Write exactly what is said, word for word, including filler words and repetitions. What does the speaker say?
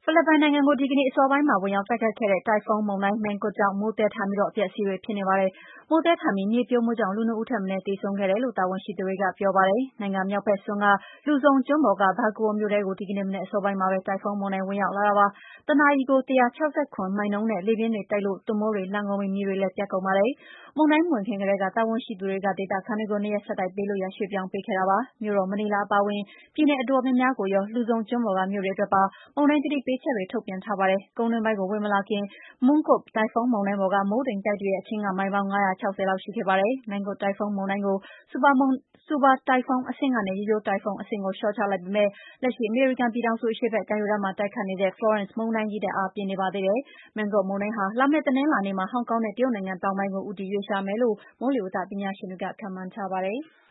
ဖိလစ်ပိုင်နိုင်ငံကိုဒီကနေ့အစောပိုင်းမှာဝင်ရောက်တိုက်ခတ်ခဲ့တဲ့တိုင်ဖုန်းမုန်တိုင်း Mangkhut ကြောင့်မိုးသည်းထန်ပြီးအပျက်အစီးတွေဖြစ်နေပါတယ်။ မိုးသည်းထန်ပြီးမြေပြိုမှုကြောင့်လူနှစ်ဦးထက်မနည်းသေဆုံးခဲ့တယ်လို့တာဝန်ရှိသူတွေကပြောပါတယ်။ နိုင်ငံမြောက်ဘက်စွန်းက Luzon ကျွန်းပေါ်က Bacoa မြို့ထဲကိုဒီကနေ့မနက်အစောပိုင်းမှာပဲတိုင်ဖုန်းမုန်တိုင်းဝင်ရောက်လာတာပါ။ တစ်နာရီကို ၁၆၇ မိုင်နှုန်းနဲ့လေပြင်းတွေတိုက်လို့ သွပ်မိုးတွေလှန်ကုန်ပြီး မြေတွေလည်းပြတ်ကုန်ပါတယ်။ မုန်တိုင်းမဝင်ခင်ကတည်းက တာဝန်ရှိသူတွေကဒေသခံတွေကို နှစ်ရက်ဆက်တိုက်ဘေးလွတ်ရာရွှေ့ပြောင်းပေးခဲ့တာပါ။ မြို့တော်မနီလာအပါအဝင် ပြည်နယ်အတော်များများကိုရော Luzon ကျွန်းပေါ်ကမြို့တွေအတွက်ပါ မုန်တိုင်းသတိပေးချက်တွေထုတ်ပြန်ထားပါတယ်။ ကုန်းတွင်းပိုင်းကိုဝင်မလာခင် Mangkhut တိုင်ဖုန်းမုန်တိုင်းပေါ်က မိုးတိမ်တိုက်တွေရဲ့အချင်းက မိုင်ပေါင်း ၅၆၀ လောက်ရှိခဲ့ပါတယ်။ Mangkhut တိုင်ဖုန်းမုန်တိုင်းကို ဆူပါတိုင်ဖုန်းအဆင့်ကနေ ရိုးရိုးတိုင်ဖုန်းအဆင့်ကိုလျှော့ချလိုက်ပေမယ့် လက်ရှိအမေရိကန်ပြည်ထောင်စုအရှေ့ဘက်ကမ်းရိုးတန်းမှာတိုက်ခတ်နေတဲ့ Florence မုန်တိုင်းကြီးထက်အားပြင်းနေပါသေးတယ်။ Mangkhut မုန်တိုင်းဟာ လာမယ့်တနင်္လာနေ့မှာ ဟောင်ကောင်နဲ့တရုတ်နိုင်ငံတောင်ပိုင်းကိုဦးတည်ရွေ့လျားမယ်လို့ မိုးလေဝသပညာရှင်တွေကခန့်မှန်းထားပါတယ်။